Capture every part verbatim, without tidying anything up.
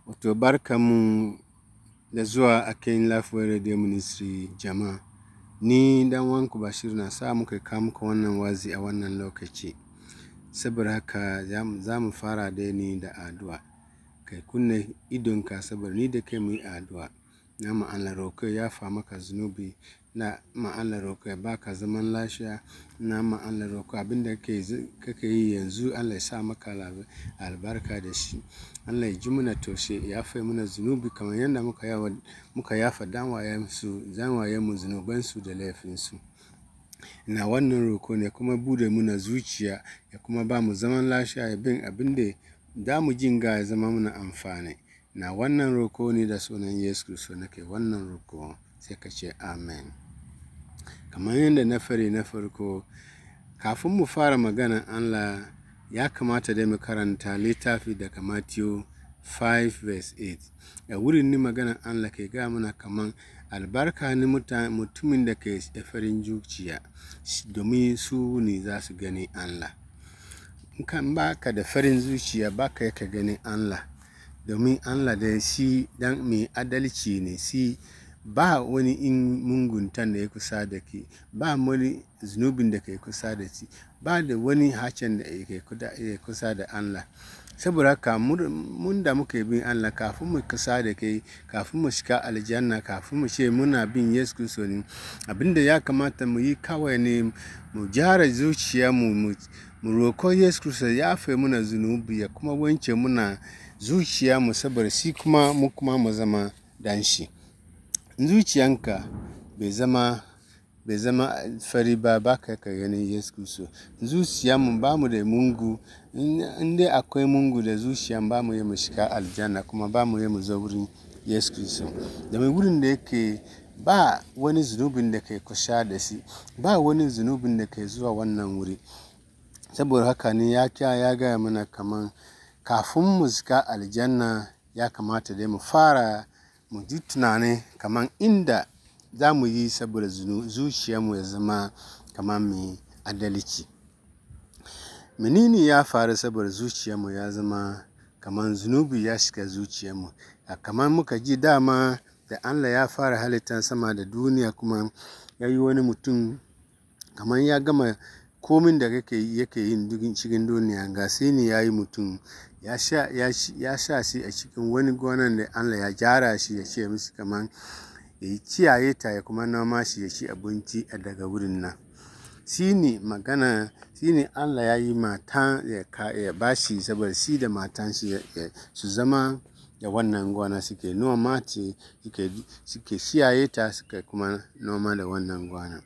Wato barkanmu da zuwa a kan Lifeway Radio Ministry jama'a. Ni dan wanku Bashir na sa muka kawo muku wannan wazi a wannan lokaci. Saboda haka za mu fara da ni da addu'a. Kai kunne idonka saboda ni da kai mu yi addu'a. Na ma Allah roƙo ya fa maka zunubi, na ma Allah roƙo ya baka zaman lafiya, na ma Allah roƙo abin da kake yi yanzu Allah ya sa maka albarka da shi. Allah ya ji muna taushe, ya yafe mana zunubi kamar yadda muka yawa muka yafa danwayensu danwayenmu zunubansu da laifinsu. Na wannan roƙo ne kuma bude muna zuciya ya kuma ba mu zaman lafiya ya bin abin da da mu jin ga ya zama muna amfani. Na wannan roƙo ne da sunan Yesu Kiristi nake wannan roƙo, sai ka ce amen. Kamar yadda na fari na farko, kafin mu fara maganar Allah ya kamata dai mu karanta littafi daga Matthew five verse eight. A wurin ni maganar Allah ke ga muna kaman albarka ne mutumin da ke da farin zuciya, domin su ne za su gani Allah. In kan baka da farin zuciya baka yaka gani Allah, domin Allah da shi dan mai adalci ne, shi ba wani in munguntan da ya kusa da ke, ba wani zunubin da ke kusa da shi, ba da wani hacen da ya kusa da Allah. Saboda haka mun da muke bin Allah kafin mu kusa da kai, kafin mu shiga aljanna, kafin mu ce muna bin Yesu Kiristi ne, abinda ya kamata mu yi kawai ne mu gyara zuciyarmu, mu roƙo Yesu Kiristi ya yafe muna zunubi ya kuma wanke muna zuciyarmu saboda shi kuma mu kuma mu zama dan shi. Zuciyanka bai zama bai zama fari ba baka ka ganin Yesu Kiristi. Zuciyarmu ba mu da mungu, in dai akwai mungu da zuciya ba mu yi mu shiga aljanna kuma ba mu yi mu zo wurin Yesu Kiristi. Domin wurin da yake ba wani zunubin da ke kusa da shi, ba wani zunubin da ke zuwa wannan wuri. Saboda haka ne ya kya ya gaya mana kaman kafin mu shiga aljanna ya kamata dai mu fara mu ji tunani kaman inda za mu yi saboda zuciyarmu ya zama kaman mai adalci. Menene ya faru saboda zuciyarmu ya zama kaman zunubi ya shiga zuciyarmu? Kaman muka ji dama da Allah ya fara halittar sama da duniya kuma ya yi wani mutum, kaman ya gama komin da yake yin cikin duniya, ga sai ne ya yi mutum, ya sa shi a cikin wani gonan da Allah ya gyara shi ya ce musu kaman ya kiyaye ta ya kuma noma shi ya ci abinci a daga wurin nan. Shi ne magana, shi ne Allah ya yi mata ya ba shi saboda shi da matan shi su zama da wannan gona, suke noma ce, suke kiyaye ta, suke kuma noma da wannan gona.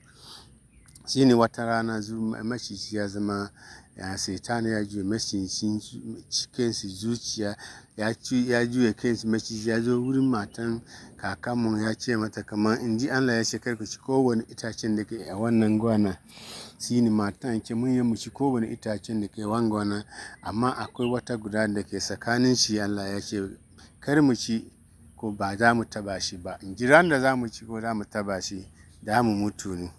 Shi ne wata rana maciji ya zama ya Satan ya juya maciji cikin zuciya, ya juya kansa maciji ya zo wurin matan kakanmu ya ce mata kaman in ji Allah ya ce kar ku ci kowane itacen da ke a wannan gona. Shi ne matan ce mun yi mu ci kowane itacen da ke wannan gona, amma akwai wata guda da ke tsakanin shi Allah ya ce kar mu ci ko ba za mu taba shi ba. In ji ran da za mu ci ko za mu taba shi da mu mutu ne.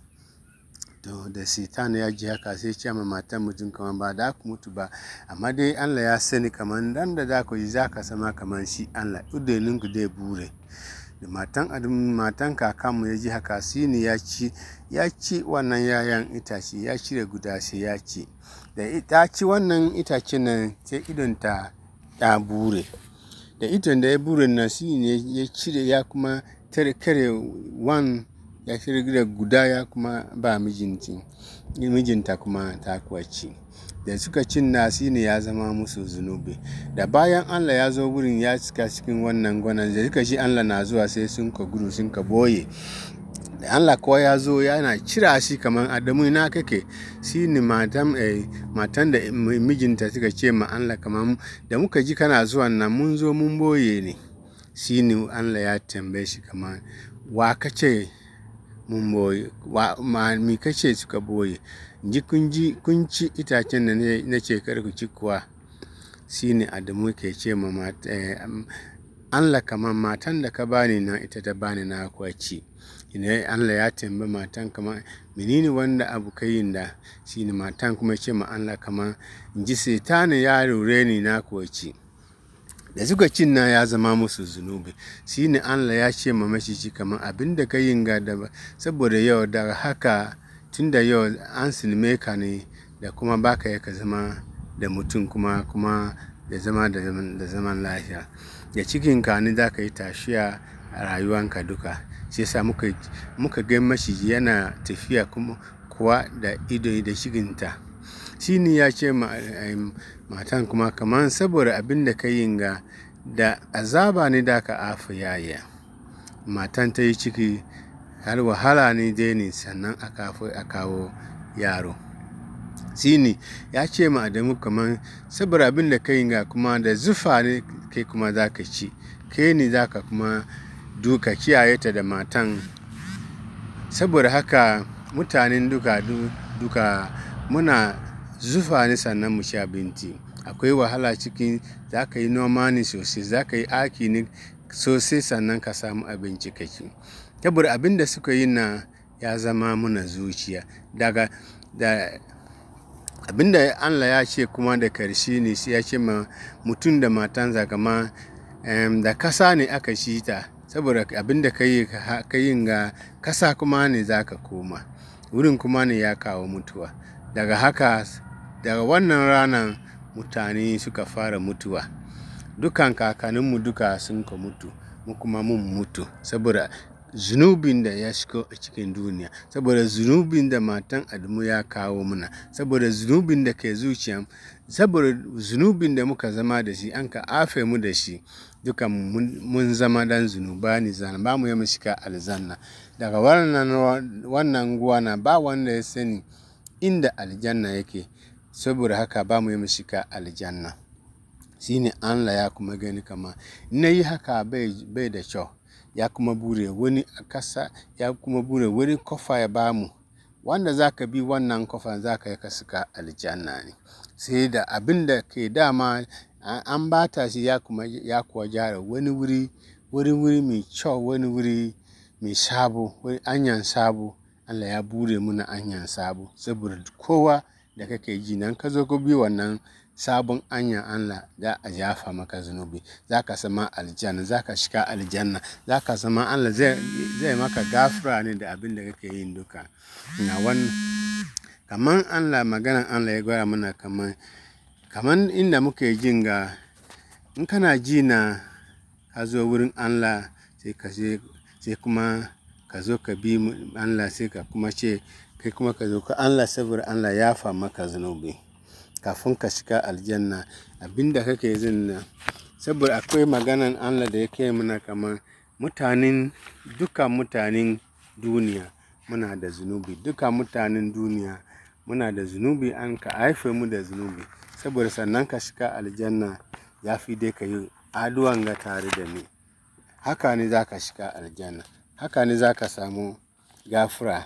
To da Satan ya ji haka sai ce ma matan mutum kaman ba da ku mutu ba, amma dai Allah ya sani kaman dan da za ku yi za ka sama kaman shi Allah, idanunku zai bure. Da matan matan kakanmu ya ji haka, shi ne ya ci ya ci wannan yayan itace, ya cire guda sai ya ci. Da ta ci wannan itacen nan sai idonta ta bure. Da idon da ya bure nan shi ne ya cire ya kuma tare kare wan ya cire guda ya kuma ba mijinta, mijinta kuma ta kuwa ci. Da suka cin na shi ne ya zama musu zunubi. Da bayan Allah ya zo wurin ya cika cikin wannan gonan, da suka ji Allah na zuwa sai sun ka gudu sun ka boye. Da Allah kuwa ya zo yana kira shi kaman Adamu ina kake? Shi ne matan eh, matan da mijinta suka ce ma Allah kaman da muka ji kana zuwan nan mun zo mun boye ne. Shi ne Allah ya tambaye shi kaman wa kace mun boye, wa ma mi kace suka boye? Ji kun ji kun ci itacen da na ce kar ku ci kuwa? Shi ne Adamu ke ce ma mata eh, Allah kaman matan da ka bani nan ita ta bani na kuwa ci. Ine Allah ya tambaye matan kaman menene wanda abu ka yin da? Shi ne matan kuma ce ma Allah kaman in ji Satan ya rure ni na kuwa ci. da suka cin nan ya zama musu zunubi. Shi ne Allah ya ce ma maciji kamar abin da ka yin ga da saboda yau daga haka tun da yau an silme ka ne da kuma baka ya ka zama da mutum kuma kuma da zama da zaman lafiya. Da cikinka ne za ka yi tashiya a rayuwanka duka. Shi yasa muka muka ga maciji yana tafiya kuma kuwa da ido da cikinta. Shi ne ya ce ma matan kuma kamar saboda abin da ka yin ga da azaba ne da ka afa yaya. Matan ta yi ciki har wahala ne dai ne sannan a kawo yaro. Shi ne ya ce ma Adamu kamar saboda abin da ka yin ga kuma da zufa ne kai kuma za ka ci. Kai ne za ka kuma duka kiyaye ta da matan. Saboda haka mutanen duka duka muna zufa ne sannan mu ci abinci. Akwai wahala cikin za ka yi noma ne sosai, za ka yi aiki ne sosai sannan ka samu abinci ka ci. Saboda abin da suka yi na ya zama muna zuciya. Daga da abin da Allah ya ce kuma da karshe ne sai ya ce ma mutum da matansa kamar da kasa ne aka ci ta. Saboda abin da ka yi ga kasa kuma ne za ka koma. Wurin kuma ne ya kawo mutuwa. Daga haka daga wannan ranar mutane suka fara mutuwa. Dukan kakanninmu duka sun ka mutu, mu kuma mun mutu saboda zunubin da ya shigo a cikin duniya, saboda zunubin da matan Adamu ya kawo mana, saboda zunubin da ke zuciya, saboda zunubin da muka zama da shi, an ka afe mu da shi, dukan mun zama dan zunuba ne zana, ba mu yi mu shiga aljanna. Daga wannan wannan gwana ba wanda ya sani inda aljanna yake, saboda haka ba mu yi mu shiga aljanna. Shi ne Allah ya kuma gani kama na yi haka bai da kyau, ya kuma bure wani kasa, ya kuma bure wani kofa ya ba mu, wanda za ka bi wannan kofa za ka yi ka shiga aljanna ne. Sai da abin da ke dama an bata shi ya kuma ya kuwa gyara wani wuri, wani wuri mai kyau, wani wuri mai sabo, wani anyan sabo. Allah ya bure muna anyan sabo saboda kowa da kake ji nan ka zo ka bi wannan sabon anyan Allah za a yafa maka zunubi, za ka zama aljanna, za ka shiga aljanna, za ka zama Allah zai maka gafara ne da abin da kake yin duka. Na wannan kaman Allah maganan Allah ya gwada mana kaman kaman inda muke jin ga in kana ji na ka zo wurin Allah sai ka je sai kuma ka zo ka bi Allah sai ka kuma ce kai kuma ka zo ka Allah saboda Allah ya yafa maka zunubi kafin ka shiga aljanna. Abinda kake jin nan saboda akwai maganan Allah da yake mana kamar mutanen duka mutanen duniya muna da zunubi, duka mutanen duniya muna da zunubi, an ka haife mu da zunubi. Saboda sannan ka shiga aljanna ya fi dai ka yi addu'an ga tare da ni. Haka ne za ka shiga aljanna, haka ne za ka samu gafara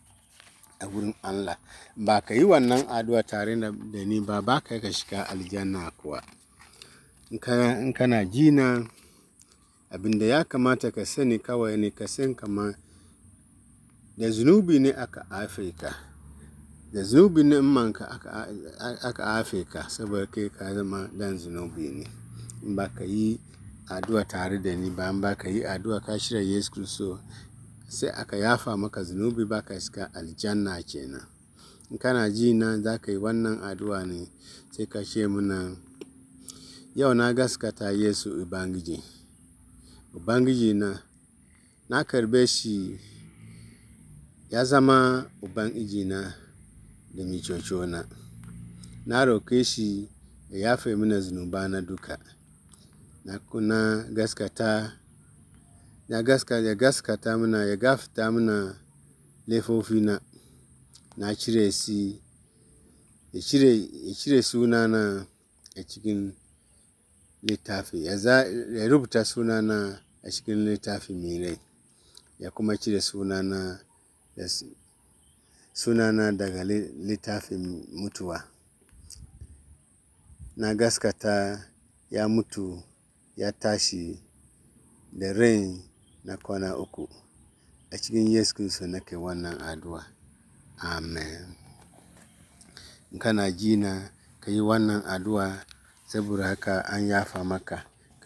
a wurin Allah. Ba ka yi wannan addu'a tare da ni ba, ba ka ka shiga aljanna kuwa. In kana ji na abin da ya kamata ka sani kawai ne ka san kamar da zunubi ne aka haife ka, da zunubi ne manka aka haife ka saboda kai ka zama dan zunubi ne. In ba ka yi addu'a tare da ni ba, in ba ka yi addu'a ka shirya Yesu Kiristi sai aka yafa maka zunubi, ba ka shiga aljanna kenan. In kana ji na za ka yi wannan addu'a ne sai ka ce muna yau na gaskata Yesu Ubangiji. Ubangiji na, na karɓe shi ya zama Ubangiji na da mai ceto na. Na roƙe shi ya yafe mini zunubana duka. Na kuma gaskata, ya gaskata, ya gaskata mana, ya gafarta mana laifofina. Na cire shi, ya cire, ya cire sunana a cikin littafi, ya rubuta sunana a cikin littafi mai rai, ya kuma cire sunana, sunana daga littafin mutuwa. Na gaskata ya mutu, ya tashi da rai na kwana uku. A cikin Yesu Kiristi nake wannan addu'a. Amen. In kana ji na ka yi wannan addu'a saboda haka an yafa maka.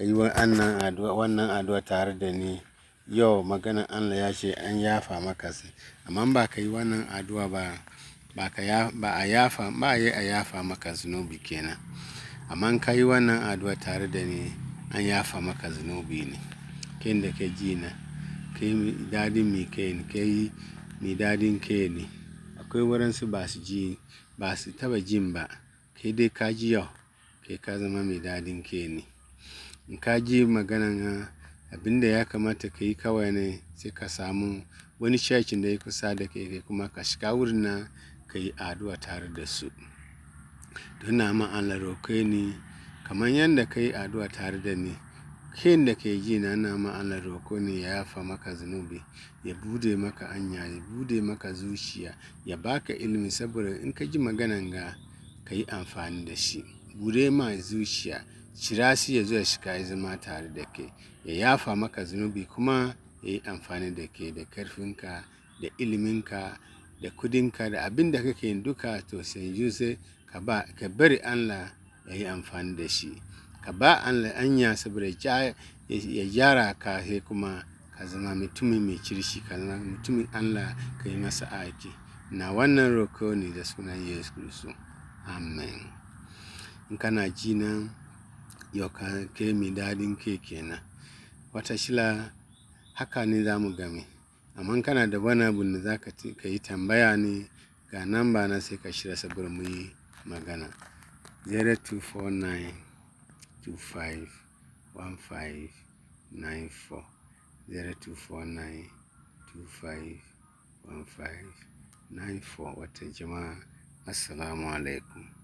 ka yi wannan addu'a wannan addu'a tare da ni yau, maganar Allah ya ce an yafa maka su. Amma ba ka yi wannan addu'a ba, ba ka ya ba a yafa ba yi a yafa maka zunubi kenan. Amma in ka yi wannan addu'a tare da ni, an yafa maka zunubi ne. Kai da ka ji na, kai dadin mai kai ne, kai mai dadin kai ne. Akwai waɗansu ba su ji, ba su taɓa jin ba. Kai dai ka ji yau, kai ka zama mai dadin kai ne. In ka ji maganan abin da ya kamata ka yi kawai ne, sai ka samu wani churchin da ya kusa da kai, kai kuma ka shiga wurin nan ka yi addu'a tare da su. Don na ma Allah roƙe ni kamar yadda ka yi addu'a tare da ni. Kai da ke ji na, na ma Allah roƙo ne ya yafa maka zunubi, ya bude maka hanya, ya bude maka zuciya, ya baka ilimi, saboda in ka ji maganan ga ka yi amfani da shi. Bude ma zuciya, cira shi ya zo ya shiga ya zama tare da kai, ya yafa maka zunubi kuma ya yi amfani da kai da karfinka, da iliminka, da kudinka, da abin da kake yin duka. To sai yanzu sai ka ba ka bari Allah ya yi amfani da shi. Ka ba Allah hanya saboda ya gyara ka, sai kuma ka zama mutumin mai kirki, ka zama mutumin Allah, ka yi masa aiki. Na wannan roƙo ne da sunan Yesu Kiristi. Amen. In kana ji nan yau, ka kai mai dadin kai kenan. Wataƙila haka ne za mu game. Amma kana da wani abu da za ka yi tambaya ne, ga namba na sai ka shirya saboda mu yi magana. zero two four nine two five one five nine four zero two four nine two five one five nine four. Wata jama'a, assalamu alaikum.